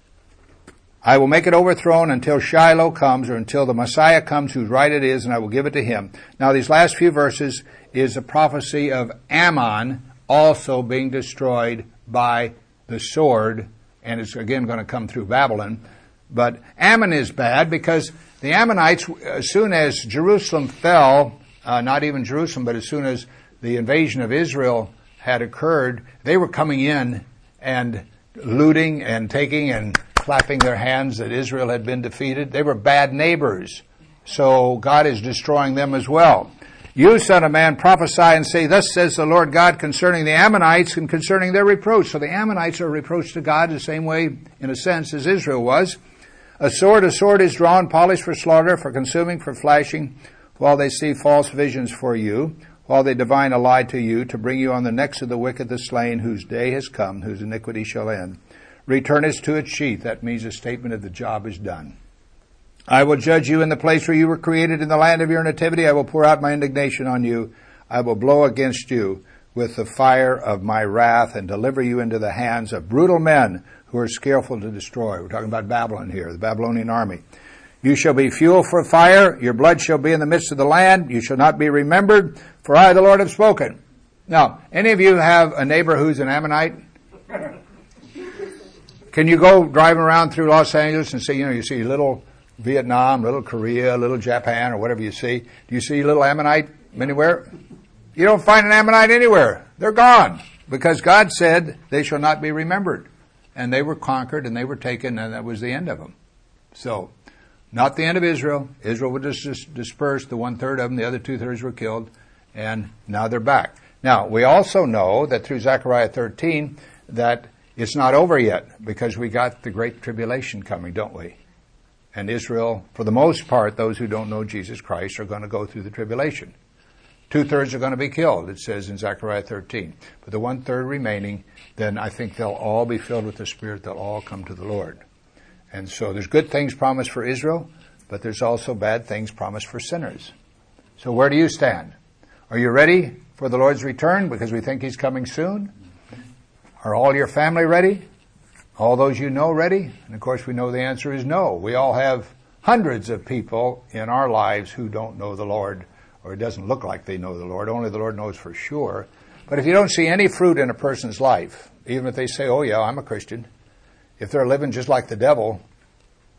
I will make it overthrown until Shiloh comes, or until the Messiah comes, whose right it is, and I will give it to him. Now these last few verses is a prophecy of Ammon also being destroyed by the sword, and it's again going to come through Babylon. But Ammon is bad because the Ammonites, as soon as Jerusalem fell, uh, not even Jerusalem, but as soon as the invasion of Israel had occurred, they were coming in and looting and taking and clapping their hands that Israel had been defeated. They were bad neighbors. So God is destroying them as well. You, son of man, prophesy and say, thus says the Lord God concerning the Ammonites and concerning their reproach. So the Ammonites are a reproach to God the same way, in a sense, as Israel was. A sword, a sword is drawn, polished for slaughter, for consuming, for flashing, while they see false visions for you, while they divine a lie to you, to bring you on the necks of the wicked, the slain, whose day has come, whose iniquity shall end. Return it to its sheath. That means a statement of the job is done. I will judge you in the place where you were created, in the land of your nativity. I will pour out my indignation on you. I will blow against you with the fire of my wrath and deliver you into the hands of brutal men who are skillful to destroy. We're talking about Babylon here, the Babylonian army. You shall be fuel for fire. Your blood shall be in the midst of the land. You shall not be remembered, for I, the Lord, have spoken. Now, any of you have a neighbor who's an Ammonite? Can you go driving around through Los Angeles and see, you know, you see little Vietnam, little Korea, little Japan, or whatever you see. Do you see little Ammonite anywhere? You don't find an Ammonite anywhere. They're gone. Because God said they shall not be remembered. And they were conquered and they were taken, and that was the end of them. So, not the end of Israel. Israel was just dispersed. The one-third of them, the other two-thirds were killed. And now they're back. Now, we also know that through Zechariah thirteen that it's not over yet, because we got the Great Tribulation coming, don't we? And Israel, for the most part, those who don't know Jesus Christ are going to go through the tribulation. Two-thirds are going to be killed, it says in Zechariah thirteen. But the one-third remaining, then I think they'll all be filled with the Spirit. They'll all come to the Lord. And so there's good things promised for Israel, but there's also bad things promised for sinners. So where do you stand? Are you ready for the Lord's return because we think He's coming soon? Are all your family ready? All those you know ready? And of course we know the answer is no. We all have hundreds of people in our lives who don't know the Lord, or it doesn't look like they know the Lord. Only the Lord knows for sure. But if you don't see any fruit in a person's life, even if they say, oh yeah, I'm a Christian, if they're living just like the devil,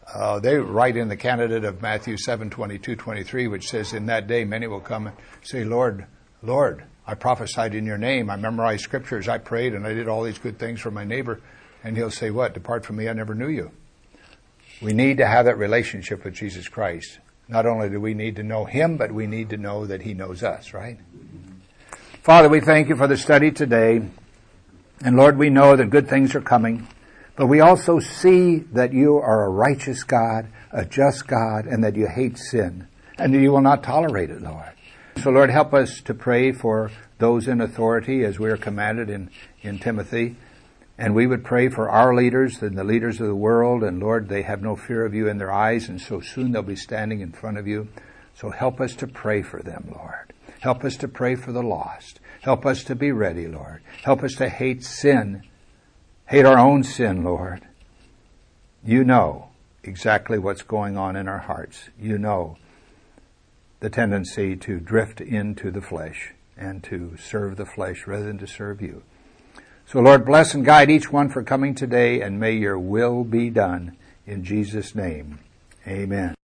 Uh, they write in the candidate of Matthew seven, twenty-two, twenty-three, which says, in that day many will come and say, Lord, Lord, I prophesied in your name. I memorized scriptures. I prayed and I did all these good things for my neighbor. And he'll say, what? Depart from me, I never knew you. We need to have that relationship with Jesus Christ. Not only do we need to know him, but we need to know that he knows us, right? Father, we thank you for the study today. And Lord, we know that good things are coming. But we also see that you are a righteous God, a just God, and that you hate sin. And that you will not tolerate it, Lord. So Lord, help us to pray for those in authority as we are commanded in, in Timothy. And we would pray for our leaders and the leaders of the world. And Lord, they have no fear of you in their eyes. And so soon they'll be standing in front of you. So help us to pray for them, Lord. Help us to pray for the lost. Help us to be ready, Lord. Help us to hate sin. Hate our own sin, Lord. You know exactly what's going on in our hearts. You know the tendency to drift into the flesh and to serve the flesh rather than to serve you. So Lord, bless and guide each one for coming today, and may your will be done in Jesus' name. Amen.